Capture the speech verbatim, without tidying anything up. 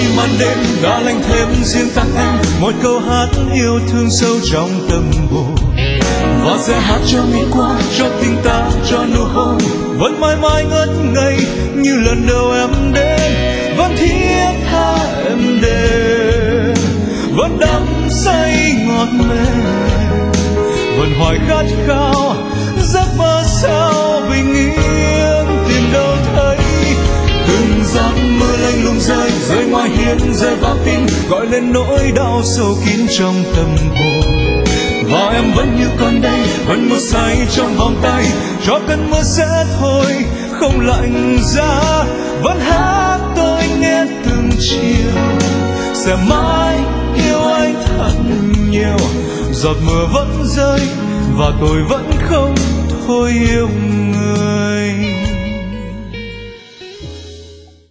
màn đêm đã lạnh thêm riêng ta em, một câu hát yêu thương sâu trong tâm hồn, và sẽ hát cho ngày qua, cho tình ta, cho nụ hôn vẫn mãi mãi ngất ngây như lần đầu em đến, vẫn thiết tha em đến, vẫn đắm say ngọt mềm, vẫn hoài khát khao giấc mơ sao bình yên tìm đâu thấy. Từng giọt mưa lạnh lùng rơi rơi ngoài hiên, rơi vào tim gọi lên nỗi đau sâu kín trong tâm hồn, và em vẫn như con đây, vẫn một say trong vòng tay, cho cơn mưa sẽ thôi không lạnh giá, vẫn hát tôi nghe từng chiều, sẽ mãi yêu anh thật nhiều. Giọt mưa vẫn rơi và tôi vẫn không thôi yêu.